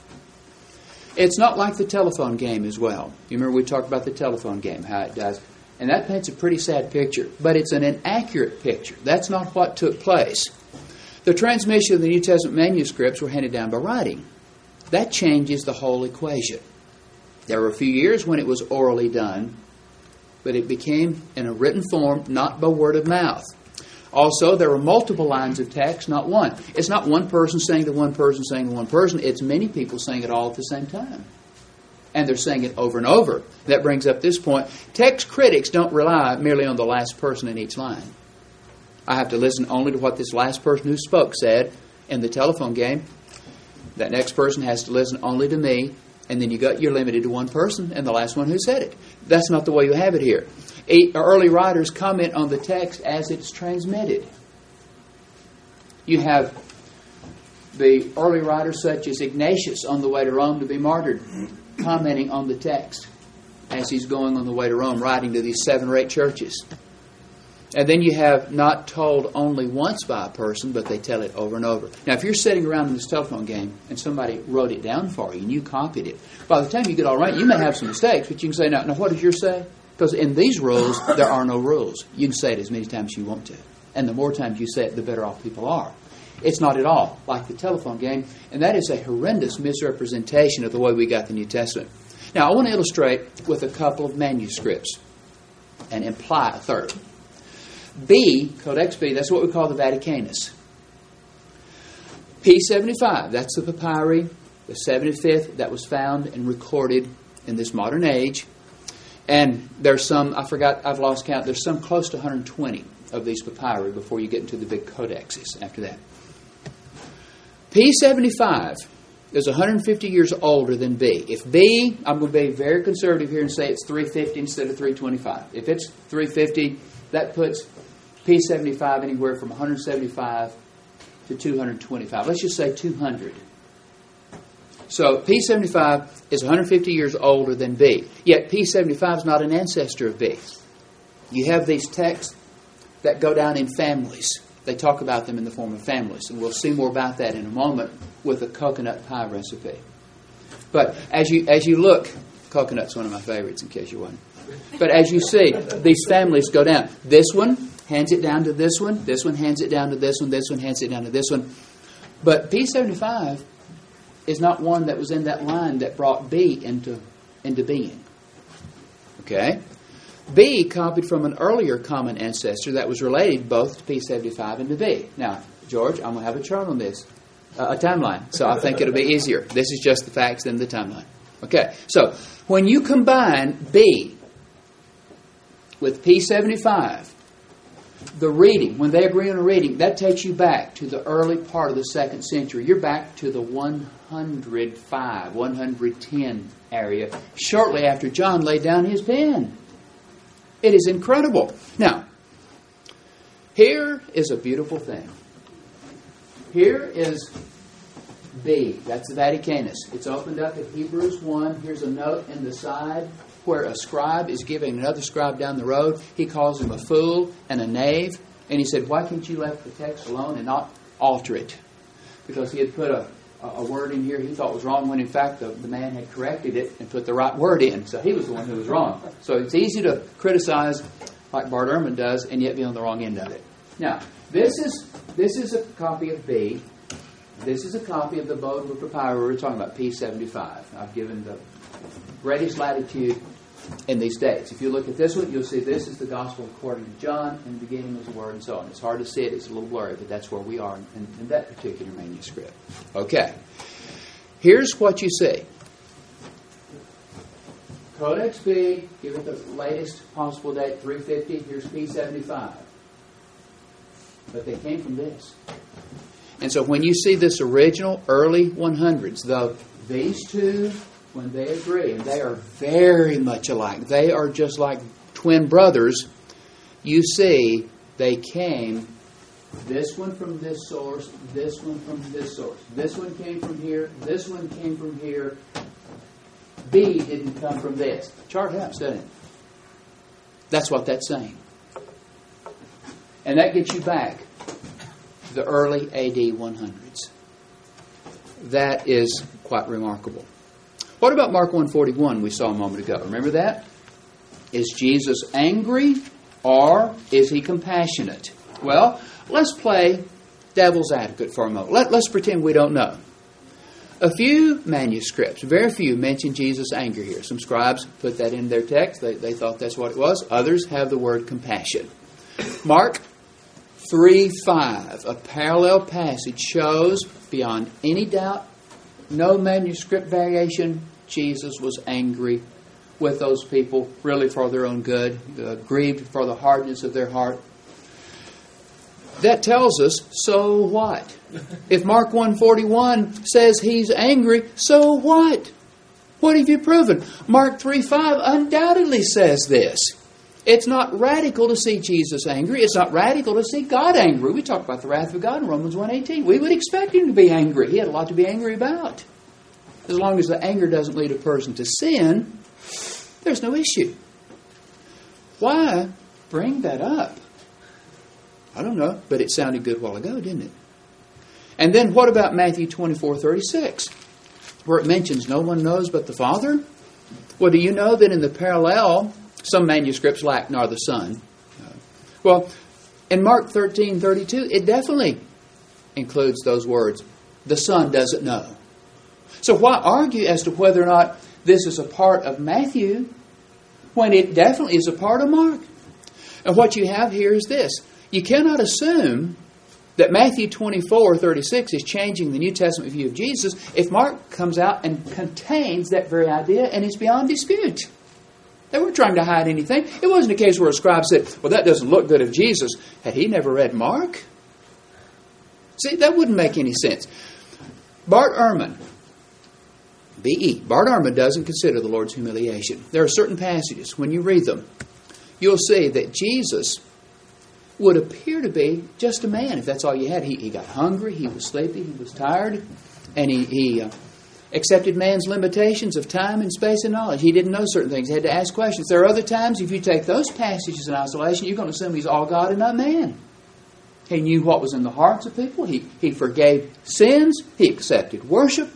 It's not like the telephone game as well. You remember we talked about the telephone game, how it does. And that paints a pretty sad picture. But it's an inaccurate picture. That's not what took place. The transmission of the New Testament manuscripts were handed down by writing. That changes the whole equation. There were a few years when it was orally done, but it became in a written form, not by word of mouth. Also, there were multiple lines of text, not one. It's not one person saying to one person saying to one person. It's many people saying it all at the same time. And they're saying it over and over. That brings up this point. Text critics don't rely merely on the last person in each line. I have to listen only to what this last person who spoke said in the telephone game. That next person has to listen only to me. And then you're limited to one person and the last one who said it. That's not the way you have it here. Early writers comment on the text as it's transmitted. You have the early writers such as Ignatius on the way to Rome to be martyred, commenting on the text as he's going on the way to Rome, writing to these 7 or 8 churches. And then you have not told only once by a person, but they tell it over and over. Now, if you're sitting around in this telephone game and somebody wrote it down for you and you copied it, by the time you get all right, you may have some mistakes, but you can say, now what does yours say? Because in these rules, there are no rules. You can say it as many times as you want to. And the more times you say it, the better off people are. It's not at all like the telephone game, and that is a horrendous misrepresentation of the way we got the New Testament. Now, I want to illustrate with a couple of manuscripts and imply a third. B, Codex B, that's what we call the Vaticanus. P75, that's the papyri, the 75th that was found and recorded in this modern age. And there's some, I've lost count, there's some close to 120 of these papyri before you get into the big codexes after that. P75 is 150 years older than B. If B, I'm going to be very conservative here and say it's 350 instead of 325. If it's 350, that puts P75 anywhere from 175 to 225. Let's just say 200. So P75 is 150 years older than B. Yet P75 is not an ancestor of B. You have these texts that go down in families. they talk about them in the form of families. And we'll see more about that in a moment with a coconut pie recipe. But as you look, coconut's one of my favorites in case you're wondering. But as you see, these families go down. This one hands it down to this one. This one hands it down to this one. This one hands it down to this one. But P75 is not one that was in that line that brought B into being. Okay? B copied from an earlier common ancestor that was related both to P75 and to B. Now, George, I'm going to have a chart on this, a timeline, so I think it'll be easier. This is just the facts and the timeline. Okay, so when you combine B with P75, the reading, when they agree on a reading, that takes you back to the early part of the 2nd century. You're back to the 105, 110 area, shortly after John laid down his pen. It is incredible. Now, here is a beautiful thing. Here is B. That's the Vaticanus. It's opened up at Hebrews 1. Here's a note in the side where a scribe is giving another scribe down the road. He calls him a fool and a knave. And he said, why can't you let the text alone and not alter it? Because he had put a word in here he thought was wrong when in fact the man had corrected it and put the right word in. So he was the one who was wrong. So it's easy to criticize like Bart Ehrman does and yet be on the wrong end of it. Now, this is a copy of B. This is a copy of the Bode Book of Papyri. We're talking about P75. I've given the greatest latitude in these dates. If you look at this one, you'll see this is the Gospel according to John. In the beginning was the Word and so on. It's hard to see it. It's a little blurry, but that's where we are in that particular manuscript. Okay. Here's what you see. Codex B, give it the latest possible date, 350. Here's P75. But they came from this. And so when you see this original early 100s, though these two, when they agree, and they are very much alike, they are just like twin brothers, you see they came, this one from this source, this one from this source. This one came from here, this one came from here. B didn't come from this. Chart helps, doesn't it? That's what that's saying. And that gets you back to the early AD 100s. That is quite remarkable. What about Mark 1:41 we saw a moment ago? Remember that? Is Jesus angry or is he compassionate? Well, let's play devil's advocate for a moment. Let's pretend we don't know. A few manuscripts, very few, mention Jesus' anger here. Some scribes put that in their text. They thought that's what it was. Others have the word compassion. Mark 3:5, a parallel passage, shows beyond any doubt, no manuscript variation, Jesus was angry with those people, really for their own good, grieved for the hardness of their heart. That tells us, so what? If Mark 1:41 says he's angry, so what? What have you proven? Mark 3:5 undoubtedly says this. It's not radical to see Jesus angry. It's not radical to see God angry. We talk about the wrath of God in Romans 1:18. We would expect him to be angry. He had a lot to be angry about. As long as the anger doesn't lead a person to sin, there's no issue. Why bring that up? I don't know, but it sounded good a while ago, didn't it? And then what about Matthew 24:36, where it mentions no one knows but the Father? Well, do you know that in the parallel, some manuscripts lack nor the Son? Well, in Mark 13:32, it definitely includes those words, the Son doesn't know. So why argue as to whether or not this is a part of Matthew when it definitely is a part of Mark? And what you have here is this. You cannot assume that Matthew 24:36 is changing the New Testament view of Jesus if Mark comes out and contains that very idea and is beyond dispute. They weren't trying to hide anything. It wasn't a case where a scribe said, well, that doesn't look good of Jesus. Had he never read Mark? See, that wouldn't make any sense. Bart Ehrman, B.E., Bart Ehrman doesn't consider the Lord's humiliation. There are certain passages, when you read them, you'll see that Jesus would appear to be just a man, if that's all you had. He got hungry, he was sleepy, he was tired, and he accepted man's limitations of time and space and knowledge. He didn't know certain things. He had to ask questions. There are other times, if you take those passages in isolation, you're going to assume he's all God and not man. He knew what was in the hearts of people. He forgave sins. He accepted worship.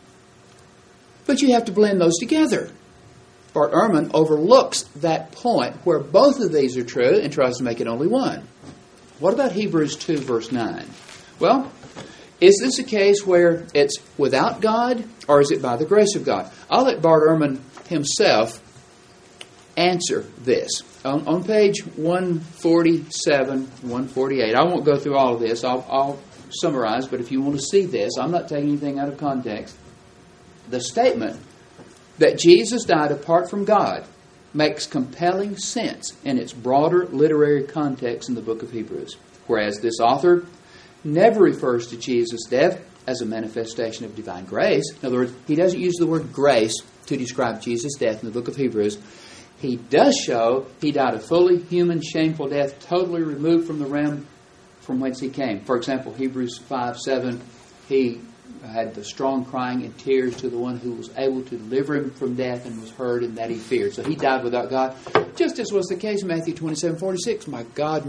But you have to blend those together. Bart Ehrman overlooks that point where both of these are true and tries to make it only one. What about Hebrews 2, verse 9? Well, is this a case where it's without God, or is it by the grace of God? I'll let Bart Ehrman himself answer this. On page 147, 148, I won't go through all of this. I'll summarize, but if you want to see this, I'm not taking anything out of context. The statement that Jesus died apart from God makes compelling sense in its broader literary context in the book of Hebrews. Whereas this author never refers to Jesus' death as a manifestation of divine grace. In other words, he doesn't use the word grace to describe Jesus' death in the book of Hebrews. He does show he died a fully human, shameful death, totally removed from the realm from whence he came. For example, Hebrews 5:7, he had the strong crying and tears to the one who was able to deliver him from death and was heard and that he feared. So he died without God, just as was the case in Matthew 27:46. My God,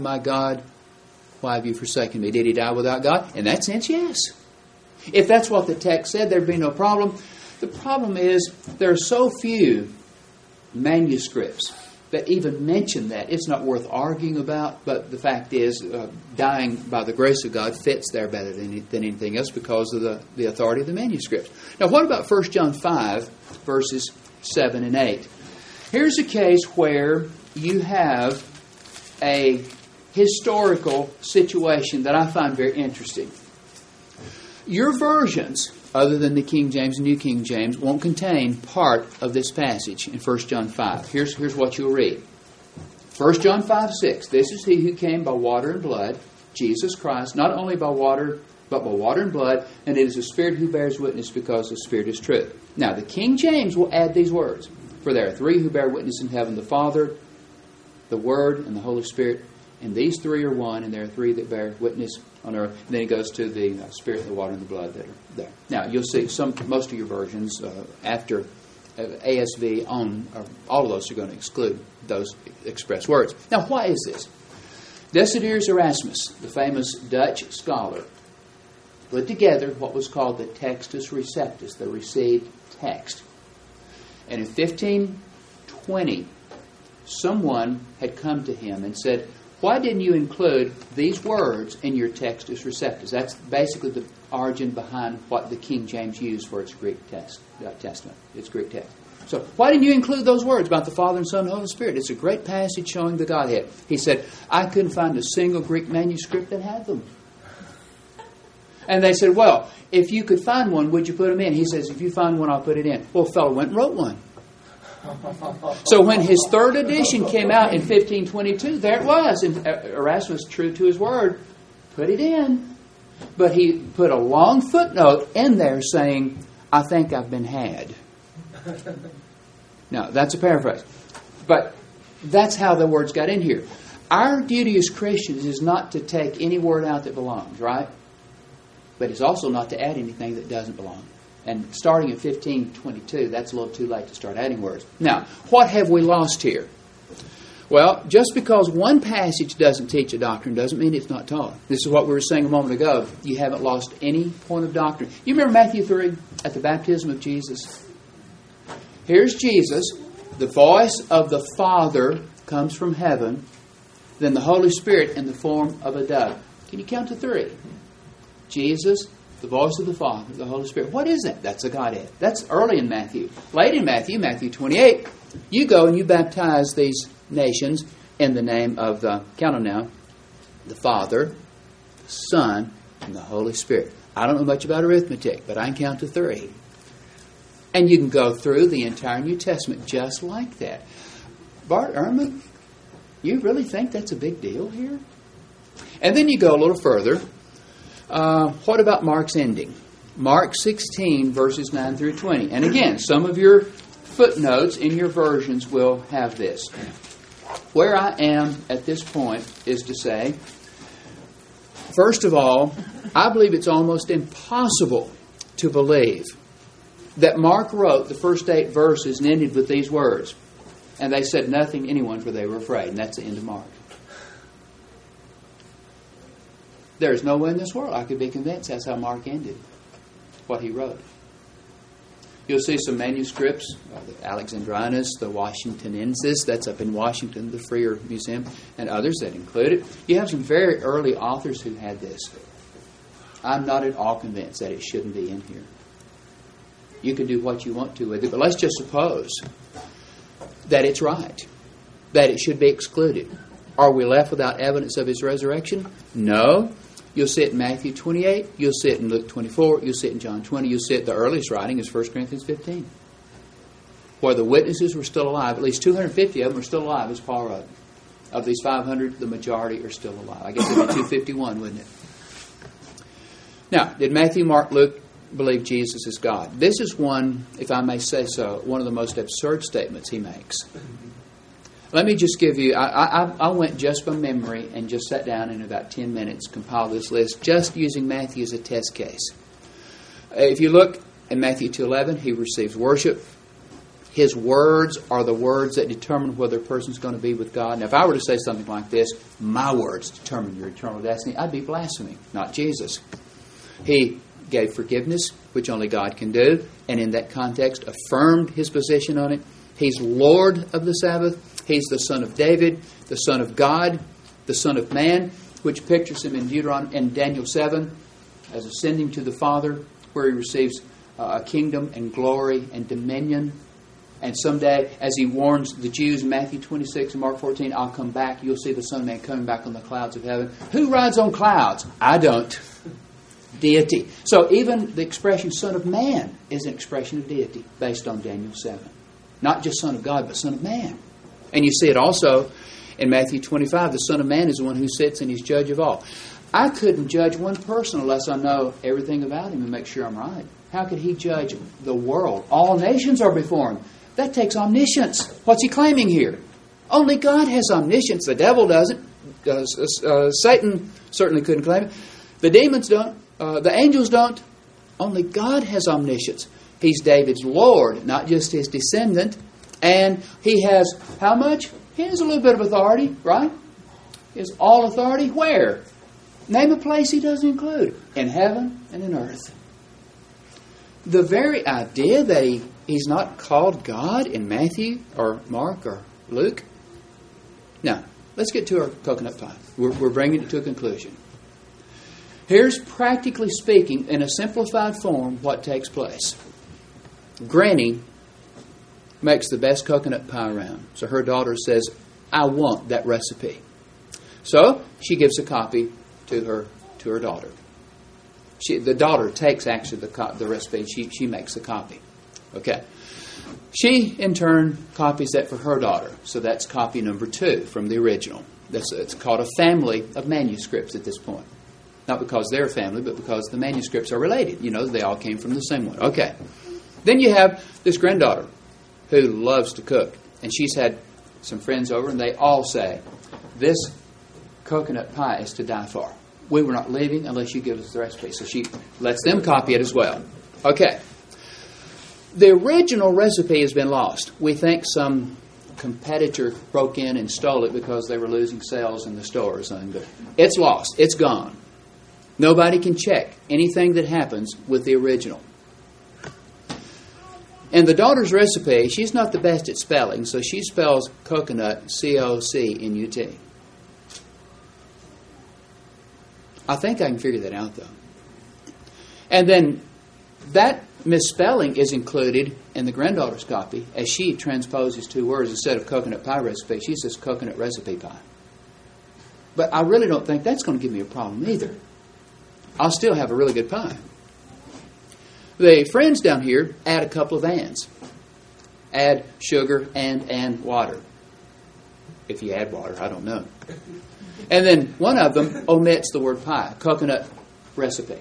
why have you forsaken me? Did he die without God? In that sense, yes. If that's what the text said, there'd be no problem. The problem is there are so few manuscripts that even mention that. It's not worth arguing about, but the fact is dying by the grace of God fits there better than anything else because of the authority of the manuscripts. Now, what about 1 John 5, verses 7 and 8? Here's a case where you have a historical situation that I find very interesting. Your versions, other than the King James and New King James, won't contain part of this passage in 1 John 5. Here's what you'll read. 1 John 5:6. This is he who came by water and blood, Jesus Christ, not only by water, but by water and blood, and it is the Spirit who bears witness because the Spirit is truth. Now, the King James will add these words. For there are three who bear witness in heaven, the Father, the Word, and the Holy Spirit. And these three are one, and there are three that bear witness on earth. And then he goes to the Spirit, the water, and the blood that are there. Now, you'll see most of your versions after ASV on, all of those are going to exclude those express words. Now, why is this? Desiderius Erasmus, the famous Dutch scholar, put together what was called the Textus Receptus, the received text. And in 1520, someone had come to him and said, why didn't you include these words in your Textus Receptus? That's basically the origin behind what the King James used for its Greek testament, its Greek text. So why didn't you include those words about the Father and Son and Holy Spirit? It's a great passage showing the Godhead. He said, I couldn't find a single Greek manuscript that had them. And they said, well, if you could find one, would you put them in? He says, if you find one, I'll put it in. Well, a fellow went and wrote one. So when his third edition came out in 1522, there it was. And Erasmus, true to his word, put it in. But he put a long footnote in there saying, I think I've been had. Now, that's a paraphrase. But that's how the words got in here. Our duty as Christians is not to take any word out that belongs, right? But it's also not to add anything that doesn't belong. And starting in 1522, that's a little too late to start adding words. Now, what have we lost here? Well, just because one passage doesn't teach a doctrine doesn't mean it's not taught. This is what we were saying a moment ago. You haven't lost any point of doctrine. You remember Matthew 3 at the baptism of Jesus? Here's Jesus. The voice of the Father comes from heaven. Then the Holy Spirit in the form of a dove. Can you count to 3? Jesus, the voice of the Father, the Holy Spirit. What is that? That's a Godhead. That's early in Matthew. Late in Matthew 28, you go and you baptize these nations in the name of the, count them now, the Father, the Son, and the Holy Spirit. I don't know much about arithmetic, but I can count to 3. And you can go through the entire New Testament just like that. Bart Ehrman, you really think that's a big deal here? And then you go a little further. What about Mark's ending? Mark 16, verses 9 through 20. And again, some of your footnotes in your versions will have this. Where I am at this point is to say, first of all, I believe it's almost impossible to believe that Mark wrote the first 8 verses and ended with these words. And they said nothing to anyone, for they were afraid. And that's the end of Mark. There's no way in this world I could be convinced that's how Mark ended what he wrote. You'll see some manuscripts, the Alexandrinus, the Washingtonensis, that's up in Washington, the Freer Museum, and others that include it. You have some very early authors who had this. I'm not at all convinced that it shouldn't be in here. You can do what you want to with it, but let's just suppose that it's right, that it should be excluded. Are we left without evidence of his resurrection? No. You'll see it in Matthew 28. You'll see it in Luke 24. You'll see it in John 20. You'll see it, the earliest writing is 1 Corinthians 15. Where the witnesses were still alive. At least 250 of them are still alive as Paul wrote. Of these 500, the majority are still alive. I guess it would be 251, wouldn't it? Now, did Matthew, Mark, Luke believe Jesus is God? This is one, if I may say so, one of the most absurd statements he makes. Let me just give you, I went just by memory and just sat down in about 10 minutes, compiled this list, just using Matthew as a test case. If you look in Matthew 2:11, he receives worship. His words are the words that determine whether a person's going to be with God. Now, if I were to say something like this, my words determine your eternal destiny, I'd be blasphemy, not Jesus. He gave forgiveness, which only God can do, and in that context affirmed his position on it. He's Lord of the Sabbath. He's the Son of David, the Son of God, the Son of Man, which pictures him in Daniel 7 as ascending to the Father, where he receives a kingdom and glory and dominion. And someday, as he warns the Jews in Matthew 26 and Mark 14, I'll come back. You'll see the Son of Man coming back on the clouds of heaven. Who rides on clouds? I don't. Deity. So even the expression Son of Man is an expression of deity based on Daniel 7. Not just Son of God, but Son of Man. And you see it also in Matthew 25. The Son of Man is the one who sits and he's judge of all. I couldn't judge one person unless I know everything about him and make sure I'm right. How could he judge the world? All nations are before him. That takes omniscience. What's he claiming here? Only God has omniscience. The devil doesn't. Satan certainly couldn't claim it. The demons don't. The angels don't. Only God has omniscience. He's David's Lord, not just his descendant. And he has how much? He has a little bit of authority, right? He has all authority. Where? Name a place he doesn't include. In heaven and in earth. The very idea that he's not called God in Matthew or Mark or Luke. Now, let's get to our coconut pie. We're bringing it to a conclusion. Here's, practically speaking, in a simplified form, what takes place. Granny makes the best coconut pie around. So her daughter says, I want that recipe. So she gives a copy to her daughter. The daughter takes actually the recipe. She makes the copy. Okay. She, in turn, copies that for her daughter. So that's copy number 2 from the original. It's called a family of manuscripts at this point. Not because they're a family, but because the manuscripts are related. You know, they all came from the same one. Okay. Then you have this granddaughter who loves to cook. And she's had some friends over, and they all say, this coconut pie is to die for. We were not leaving unless you give us the recipe. So she lets them copy it as well. Okay. The original recipe has been lost. We think some competitor broke in and stole it because they were losing sales in the stores. And it's lost. It's gone. Nobody can check anything that happens with the original. And the daughter's recipe, she's not the best at spelling, so she spells coconut, C-O-C-N-U-T. I think I can figure that out, though. And then that misspelling is included in the granddaughter's copy as she transposes 2 words. Instead of coconut pie recipe, she says coconut recipe pie. But I really don't think that's going to give me a problem either. I'll still have a really good pie. The friends down here add a couple of ands. Add sugar and water. If you add water, I don't know. And then one of them omits the word pie, coconut recipe.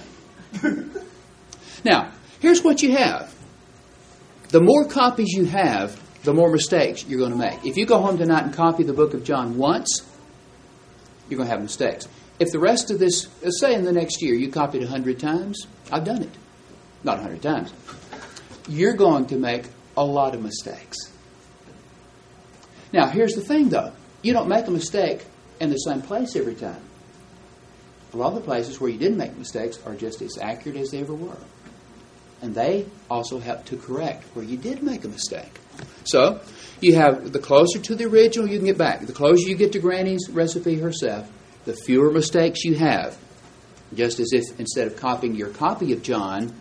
Now, here's what you have. The more copies you have, the more mistakes you're going to make. If you go home tonight and copy the book of John once, you're going to have mistakes. If the rest of this, let's say in the next year, you copied 100 times, I've done it. Not 100 times. You're going to make a lot of mistakes. Now, here's the thing, though. You don't make a mistake in the same place every time. A lot of the places where you didn't make mistakes are just as accurate as they ever were. And they also help to correct where you did make a mistake. So, you have the closer to the original you can get back. The closer you get to Granny's recipe herself, the fewer mistakes you have. Just as if instead of copying your copy of John,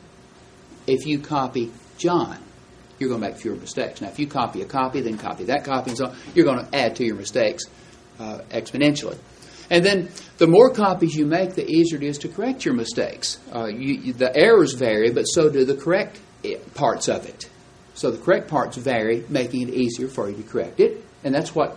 if you copy John, you're going to make fewer mistakes. Now, if you copy a copy, then copy that copy, and so on, you're going to add to your mistakes exponentially. And then the more copies you make, the easier it is to correct your mistakes. The errors vary, but so do the correct parts of it. So the correct parts vary, making it easier for you to correct it. And that's what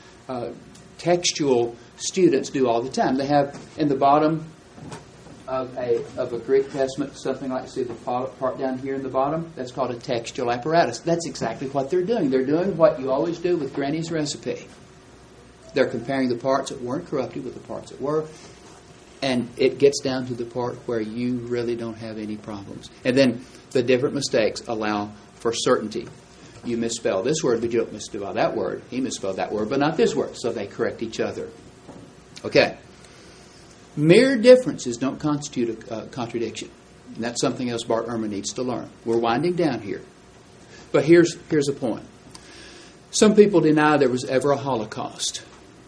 textual students do all the time. They have in the bottom of a Greek Testament something like, see the part down here in the bottom? That's called a textual apparatus. That's exactly what they're doing. They're doing what you always do with Granny's recipe. They're comparing the parts that weren't corrupted with the parts that were. And it gets down to the part where you really don't have any problems. And then the different mistakes allow for certainty. You misspell this word, but you don't misspell that word. He misspelled that word, but not this word. So they correct each other. Okay. Mere differences don't constitute a contradiction. And that's something else Bart Ehrman needs to learn. We're winding down here. But here's a point. Some people deny there was ever a Holocaust.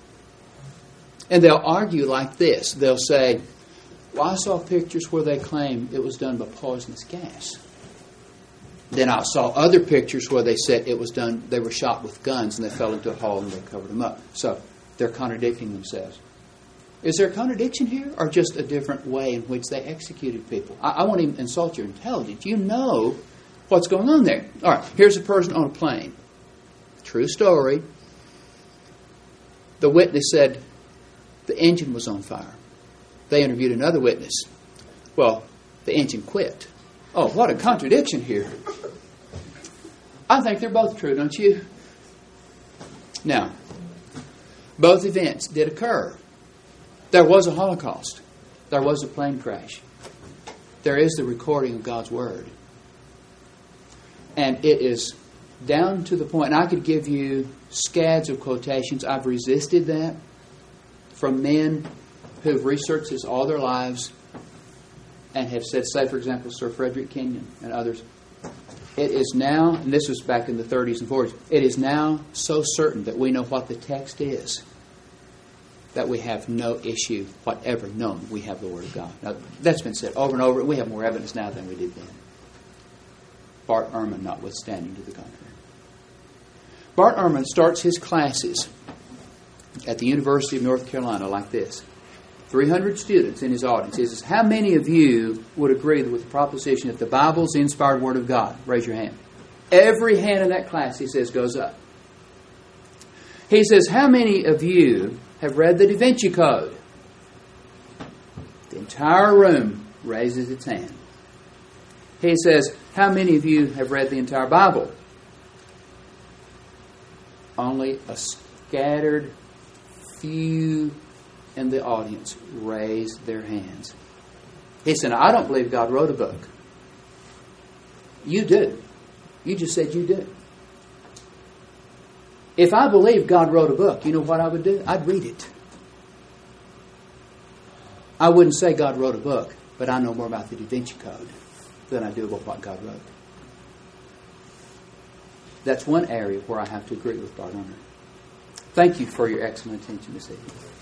And they'll argue like this. They'll say, well, I saw pictures where they claim it was done by poisonous gas. Then I saw other pictures where they said it was done, they were shot with guns and they fell into a hole and they covered them up. So they're contradicting themselves. Is there a contradiction here or just a different way in which they executed people? I won't even insult your intelligence. You know what's going on there. All right, here's a person on a plane. True story. The witness said the engine was on fire. They interviewed another witness. Well, the engine quit. Oh, what a contradiction here. I think they're both true, don't you? Now, both events did occur. There was a Holocaust. There was a plane crash. There is the recording of God's Word. And it is down to the point, and I could give you scads of quotations. I've resisted that from men who've researched this all their lives and have said, say, for example, Sir Frederick Kenyon and others, it is now, and this was back in the 30s and 40s, it is now so certain that we know what the text is that we have no issue, whatever known, we have the Word of God. Now, that's been said over and over, and we have more evidence now than we did then. Bart Ehrman notwithstanding to the contrary. Bart Ehrman starts his classes at the University of North Carolina like this. 300 students in his audience. He says, how many of you would agree with the proposition that the Bible is the inspired Word of God? Raise your hand. Every hand in that class, he says, goes up. He says, how many of you have read the Da Vinci Code? The entire room raises its hand. He says, how many of you have read the entire Bible? Only a scattered few in the audience raised their hands. He said, I don't believe God wrote a book. You do. You just said you do. If I believed God wrote a book, you know what I would do? I'd read it. I wouldn't say God wrote a book, but I know more about the Da Vinci Code than I do about what God wrote. That's one area where I have to agree with Bart Ehrman. Thank you for your excellent attention this evening.